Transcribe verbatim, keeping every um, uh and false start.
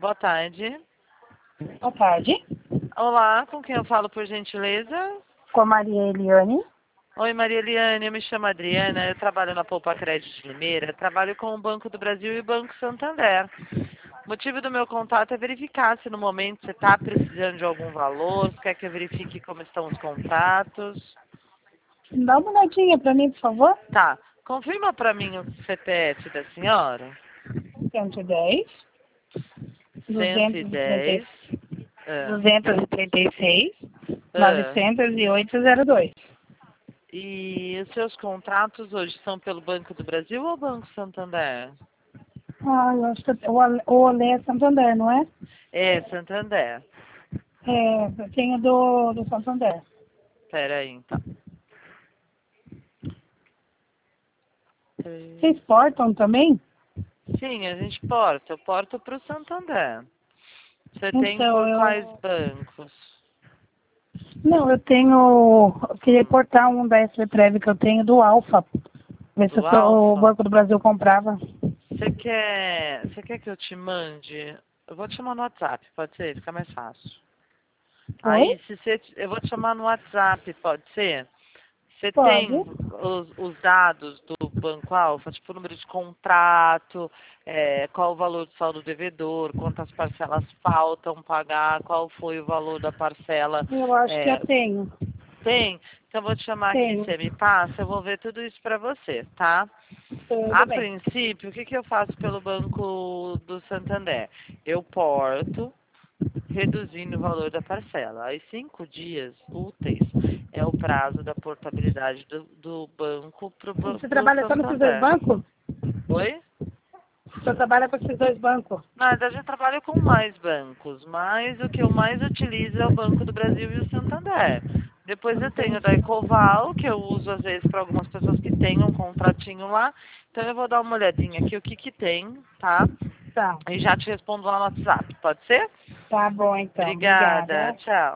boa tarde. Boa tarde. Olá, com quem eu falo, por gentileza? Com a Maria Eliane. Oi, Maria Eliane, eu me chamo Adriana, eu trabalho na Poupa Crédito de Limeira, trabalho com o Banco do Brasil e o Banco Santander. O motivo do meu contato é verificar se no momento você está precisando de algum valor, se quer que eu verifique como estão os contratos. Dá uma olhadinha para mim, por favor. Tá, confirma para mim o C P F da senhora. cento e dez, cento duzentos e e trinta e dez. Ah, duzentos e trinta e seis, ah. novecentos e oito zero dois. E os seus contratos hoje são pelo Banco do Brasil ou Banco Santander? Ah, eu acho que o Olé o Olé é Santander, não é? É, Santander. É, eu tenho do, do Santander. Pera aí, então. Vocês portam também? Sim, a gente porta. Eu porto para o Santander. Você tem Então, por quais eu... bancos? Não, eu tenho... Eu queria portar um da S B Prev que eu tenho do Alfa. Ver se Do o seu- o Alfa? Banco do Brasil comprava. Você quer, você quer que eu te mande? Eu vou te chamar no WhatsApp, pode ser? Fica mais fácil. Oi? Aí, se você, eu vou te chamar no WhatsApp, pode ser? Você Pode. tem os, os dados do Banco Alfa, tipo o número de contrato, é, qual o valor do saldo devedor, quantas parcelas faltam pagar, qual foi o valor da parcela. Eu acho que eu É, tenho. tem? Então eu vou te chamar aqui, Tenho. você me passa, eu vou ver tudo isso para você, tá? Tudo A bem. princípio, o que, que eu faço pelo Banco do Santander? Eu porto, reduzindo o valor da parcela. Aí, cinco dias úteis é o prazo da portabilidade do, do banco para Você o trabalha só nesses dois Santander. bancos? Oi? Você trabalha com esses dois bancos? Na verdade, eu trabalho com mais bancos, mas o que eu mais utilizo é o Banco do Brasil e o Santander. Depois eu tenho da Entendi. Ecoval, que eu uso às vezes para algumas pessoas que têm um contratinho lá. Então eu vou dar uma olhadinha aqui o que que tem, tá? Tá. E já te respondo lá no WhatsApp, pode ser? Tá bom, então. Obrigada, Obrigada. tchau.